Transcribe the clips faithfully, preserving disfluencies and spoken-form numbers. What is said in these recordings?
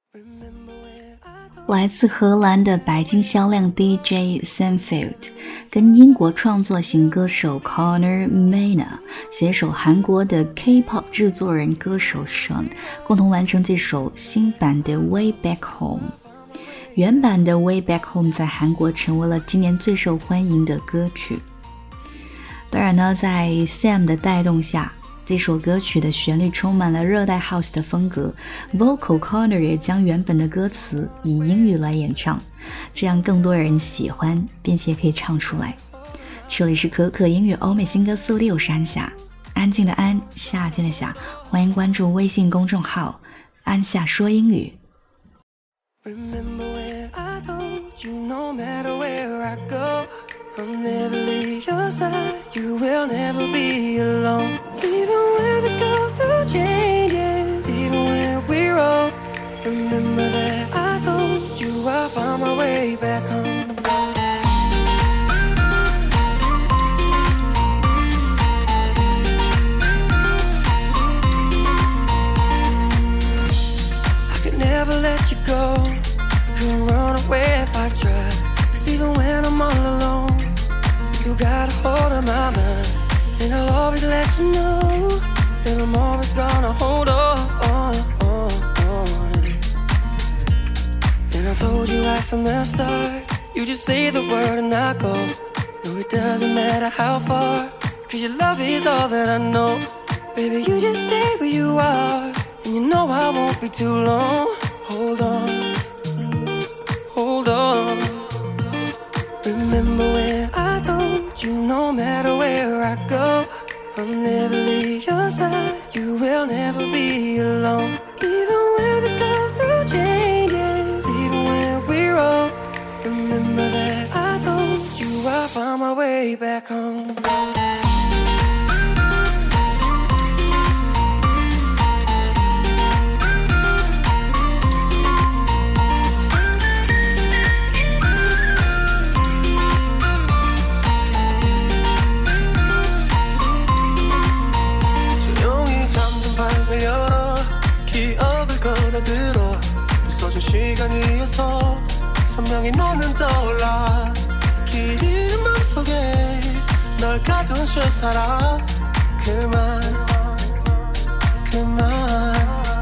来自荷兰的白金销量 D J Samfield 跟英国创作型歌手 Connor Maynard 携手韩国的 K-pop 制作人歌手 Sean 共同完成这首新版的 Way Back Home。 原版的 Way Back Home 在韩国成为了今年最受欢迎的歌曲。当然呢，在 Sam 的带动下，这首歌曲的旋律充满了热带 House 的风格， Vocal Connor 也将原本的歌词以英语来演唱，这样更多人喜欢并且可以唱出来。这里是可可音乐欧美新歌速递，我是安夏，安静的安，夏天的夏，欢迎关注微信公众号安夏说英语。 Remember when I told you no matter where I go I'll never leave your side, you will never be alone. Even when we go through changes, even when we're old, remember that I told you I'll find my way back home. I could never let you go, couldn't run away if I tried. Cause even when I'm all alone, you got a hold of my mind, and I'll always let you know that I'm always gonna hold on, on, on, on. And I told you right from the start, you just say the word and I go. No, it doesn't matter how far, cause your love is all that I know. Baby, you just stay where you are, and you know I won't be too long. Hold on, hold on. Remember when I told you no matter where I go, I'll never leave your side, you will never be alone. Even when we go through changes, even when we're old, remember that I told you I'll find my way back home. 들어 부서진 시간 위에서 선명히 너는 떠올라. 긴 맘속에 널 가둔 채 살아. 그만 그만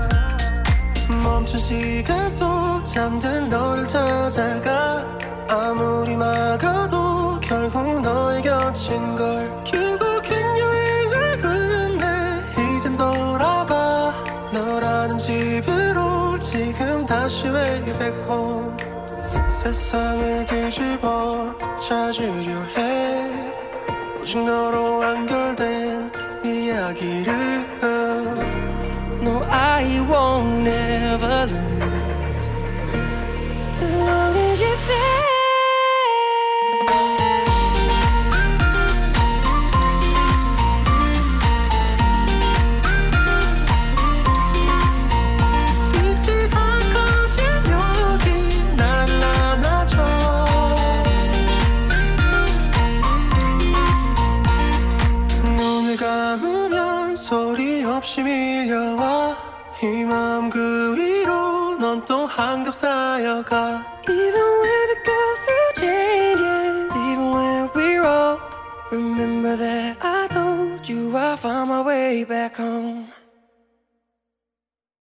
멈춘 시간 속 잠든 너를 찾아가. 아무리 막아도 결국 너의 곁인 걸. 결국엔 여행을 끝내 이젠 돌아가 너라는 집으로. 지금 다시 way back home. 세상을 뒤집어 찾으려 해. 오직 너로 완결된 이야기를. No, I won't never lose as long as you're there. 없이 밀려와 이 마음 그 위로 넌 또 한 겹 쌓여가. Even when we go through changes, even when we're old, remember that I told you I'll find my way back home.